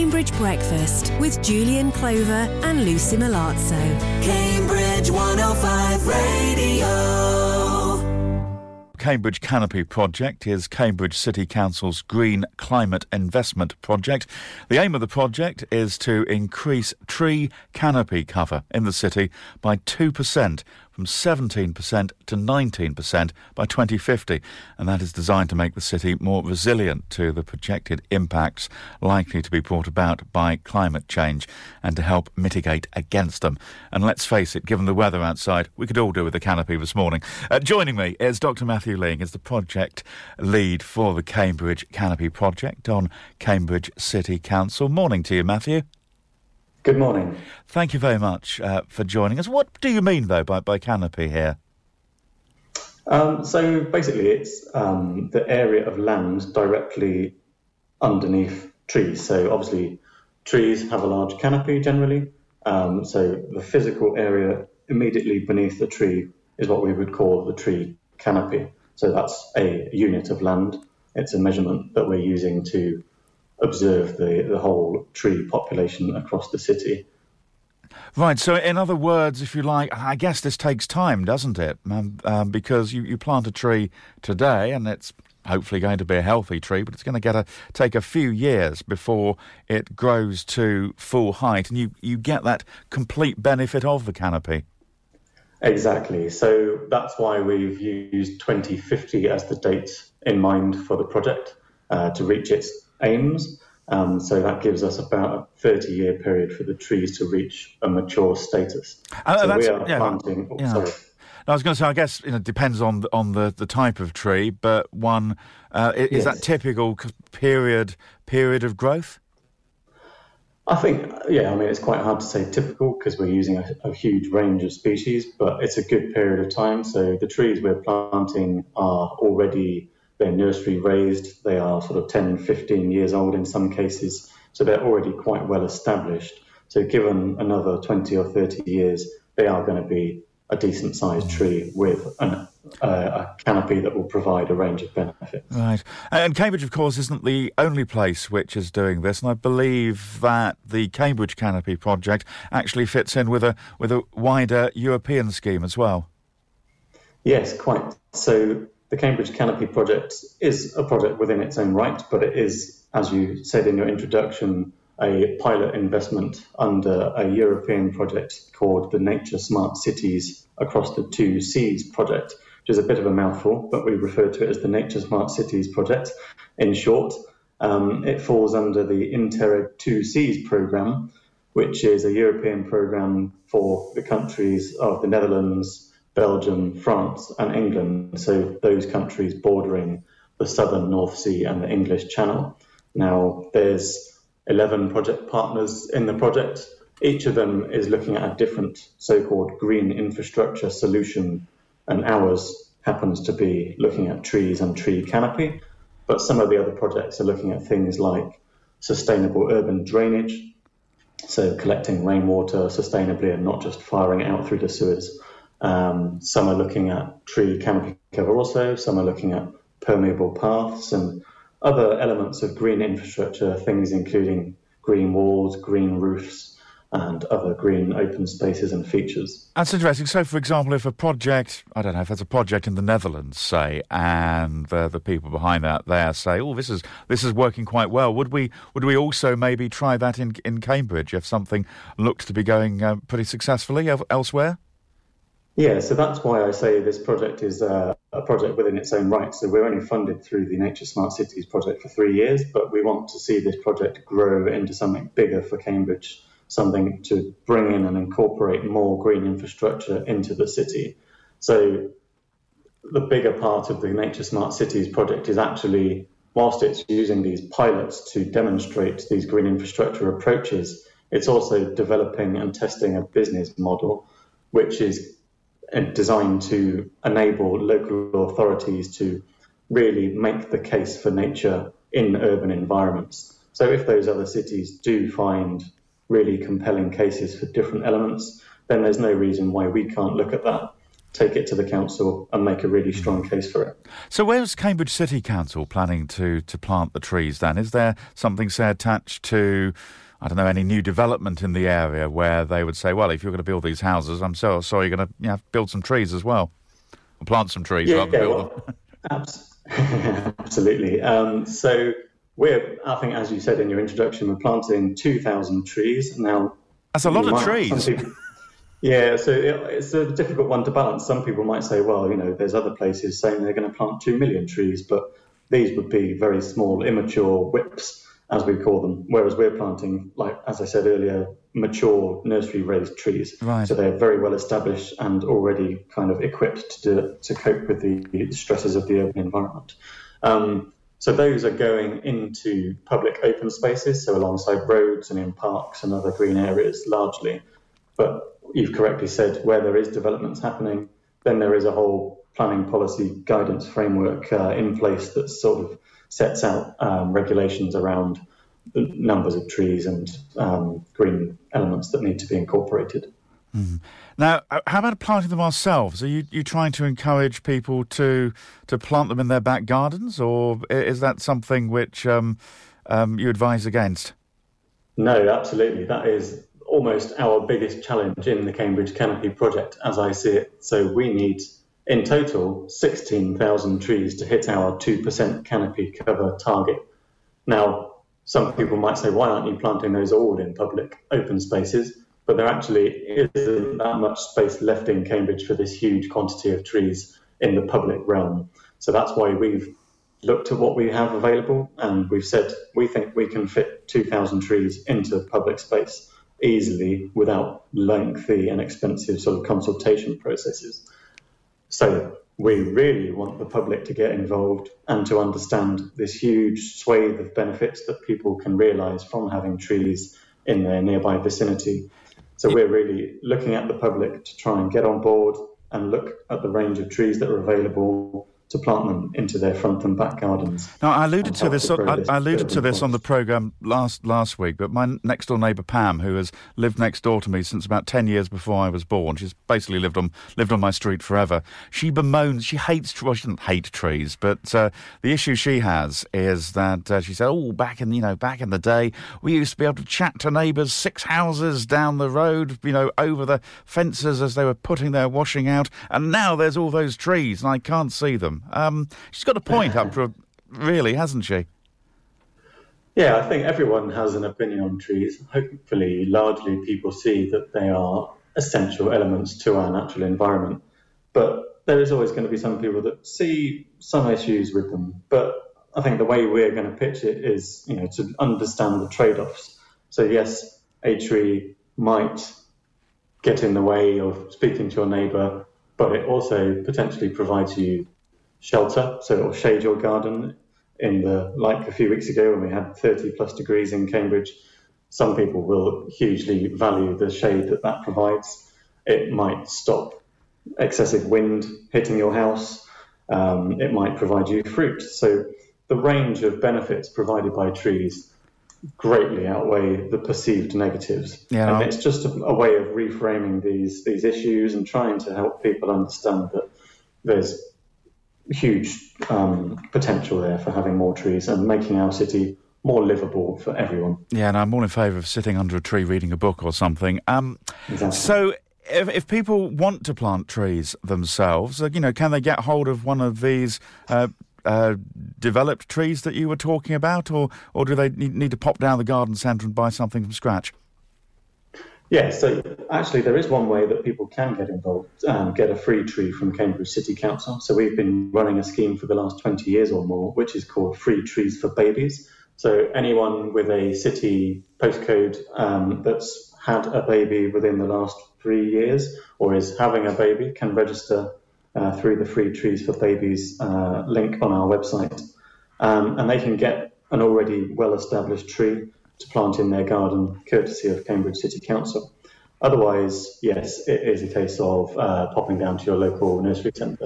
Cambridge Breakfast with Julian Clover and Lucy Milazzo. Cambridge 105 Radio. Cambridge Canopy Project is Cambridge City Council's Green Climate Investment Project. The aim of the project is to increase tree canopy cover in the city by 2%, from 17% to 19% by 2050, and that is designed to make the city more resilient to the projected impacts likely to be brought about by climate change and to help mitigate against them. And let's face it, given the weather outside, we could all do with a canopy this morning. Joining me is Dr Matthew Ling, is the project lead for the Cambridge Canopy Project on Cambridge City Council. Morning to you, Matthew. Good morning. Thank you very much for joining us. What do you mean, though, by canopy here? So basically it's the area of land directly underneath trees. So obviously trees have a large canopy generally. So the physical area immediately beneath the tree is what we would call the tree canopy. So that's a unit of land. It's a measurement that we're using to observe the whole tree population across the city. Right, so in other words, if you like, I guess this takes time, doesn't it? Because you plant a tree today and it's hopefully going to be a healthy tree, but it's going to take a few years before it grows to full height and you get that complete benefit of the canopy. Exactly. So that's why we've used 2050 as the date in mind for the project to reach its aims. So that gives us about a 30-year period for the trees to reach a mature status. So we are planting... Sorry. I was going to say, I guess it depends on the type of tree, but one is that typical period of growth? I think, it's quite hard to say typical because we're using a huge range of species, but it's a good period of time. So the trees we're planting are already... They're nursery raised, they are sort of 10, 15 years old in some cases, so they're already quite well established. So given another 20 or 30 years, they are going to be a decent sized tree with a canopy that will provide a range of benefits. Right. And Cambridge, of course, isn't the only place which is doing this, and I believe that the Cambridge Canopy Project actually fits in with a wider European scheme as well. Yes, quite. So the Cambridge Canopy Project is a project within its own right, but it is, as you said in your introduction, a pilot investment under a European project called the Nature Smart Cities Across the Two Seas project, which is a bit of a mouthful, but we refer to it as the Nature Smart Cities project in short. It falls under the Interreg Two Seas programme, which is a European programme for the countries of the Netherlands, Belgium, France and England, so those countries bordering the southern North Sea and the English Channel. Now, there's 11 project partners in the project. Each of them is looking at a different so-called green infrastructure solution, and ours happens to be looking at trees and tree canopy, but some of the other projects are looking at things like sustainable urban drainage, so collecting rainwater sustainably and not just firing it out through the sewers. Some are looking at tree canopy cover also, some are looking at permeable paths and other elements of green infrastructure, things including green walls, green roofs and other green open spaces and features. That's interesting. So, for example, if a project, I don't know, if there's a project in the Netherlands, say, and the people behind that there say, oh, this is working quite well, would we also maybe try that in Cambridge if something looks to be going pretty successfully elsewhere? Yeah, so that's why I say this project is a project within its own right. So we're only funded through the Nature Smart Cities project for 3 years, but we want to see this project grow into something bigger for Cambridge, something to bring in and incorporate more green infrastructure into the city. So the bigger part of the Nature Smart Cities project is actually, whilst it's using these pilots to demonstrate these green infrastructure approaches, it's also developing and testing a business model which is designed to enable local authorities to really make the case for nature in urban environments. So if those other cities do find really compelling cases for different elements, then there's no reason why we can't look at that, take it to the council and make a really strong case for it. So where's Cambridge City Council planning to plant the trees then? Is there something, say, attached to, I don't know, any new development in the area where they would say, well, if you're going to build these houses, I'm so sorry, you're going to build some trees as well, or plant some trees rather than build them? Absolutely. So I think, as you said in your introduction, we're planting 2,000 trees. Now, that's a lot of trees. So it's a difficult one to balance. Some people might say, well, there's other places saying they're going to plant 2 million trees, but these would be very small, immature whips, as we call them, whereas we're planting, like, as I said earlier, mature nursery-raised trees. Right. So they're very well established and already kind of equipped to cope with the stresses of the urban environment. So those are going into public open spaces, so alongside roads and in parks and other green areas largely. But you've correctly said, where there is developments happening, then there is a whole planning policy guidance framework in place that sort of sets out regulations around the numbers of trees and green elements that need to be incorporated. Mm. Now, how about planting them ourselves? Are you trying to encourage people to plant them in their back gardens, or is that something which you advise against? No, absolutely. That is almost our biggest challenge in the Cambridge Canopy project, as I see it. So we need, in total, 16,000 trees to hit our 2% canopy cover target. Now, some people might say, why aren't you planting those all in public open spaces? But there actually isn't that much space left in Cambridge for this huge quantity of trees in the public realm. So that's why we've looked at what we have available, and we've said we think we can fit 2,000 trees into public space easily without lengthy and expensive sort of consultation processes. So we really want the public to get involved and to understand this huge swathe of benefits that people can realise from having trees in their nearby vicinity. So we're really looking at the public to try and get on board and look at the range of trees that are available to plant them into their front and back gardens. Now, I alluded to this on the programme last week, but my next-door neighbour, Pam, who has lived next door to me since about 10 years before I was born, she's basically lived on my street forever. She bemoans, she hates, well, she doesn't hate trees, but the issue she has is that she said, back in the day, we used to be able to chat to neighbours 6 houses down the road, over the fences as they were putting their washing out, and now there's all those trees and I can't see them. She's got a point really, hasn't she? Yeah, I think everyone has an opinion on trees. Hopefully, largely people see that they are essential elements to our natural environment. But there is always going to be some people that see some issues with them. But I think the way we're going to pitch it is, to understand the trade-offs. So yes, a tree might get in the way of speaking to your neighbour, but it also potentially provides you shelter, so it'll shade your garden. Like a few weeks ago when we had 30 plus degrees in Cambridge, some people will hugely value the shade that provides. It might stop excessive wind hitting your house. It might provide you fruit. So the range of benefits provided by trees greatly outweigh the perceived negatives. Yeah. And it's just a way of reframing these issues and trying to help people understand that there's huge potential there for having more trees and making our city more livable for everyone. Yeah, and I'm all in favour of sitting under a tree reading a book or something. Exactly. So if people want to plant trees themselves, can they get hold of one of these developed trees that you were talking about, or do they need to pop down the garden centre and buy something from scratch? Yeah, so actually there is one way that people can get involved, get a free tree from Cambridge City Council. So we've been running a scheme for the last 20 years or more, which is called Free Trees for Babies. So anyone with a city postcode that's had a baby within the last 3 years or is having a baby can register through the Free Trees for Babies link on our website. And they can get an already well-established tree to plant in their garden, courtesy of Cambridge City Council. Otherwise, yes, it is a case of popping down to your local garden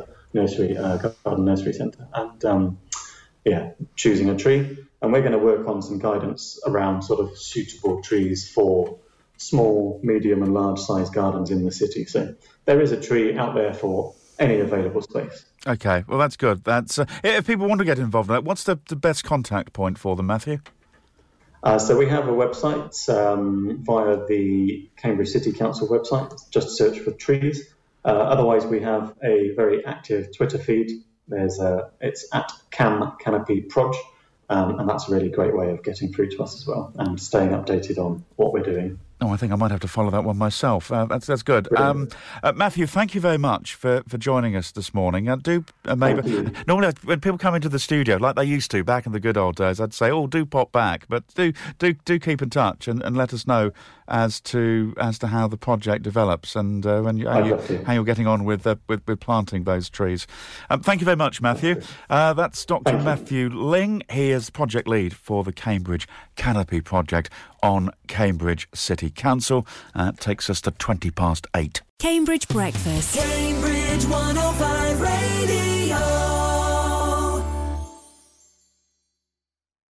nursery centre, and choosing a tree. And we're going to work on some guidance around sort of suitable trees for small, medium, and large-sized gardens in the city. So there is a tree out there for any available space. Okay, well, that's good. That's if people want to get involved in that, what's the best contact point for them, Matthew? So we have a website via the Cambridge City Council website. Just search for trees. Otherwise, we have a very active Twitter feed. It's at CamCanopyProj, and that's a really great way of getting through to us as well and staying updated on what we're doing. Oh, I think I might have to follow that one myself. That's good. Matthew, thank you very much for joining us this morning. Normally when people come into the studio, like they used to back in the good old days, I'd say, do pop back, but do keep in touch and let us know as to how the project develops and how you're getting on with planting those trees. Thank you very much, Matthew. That's Dr. Matthew Ling. He is project lead for the Cambridge Canopy Project on Cambridge City Council. Takes us to 8:20. Cambridge Breakfast. Cambridge 105 Radio.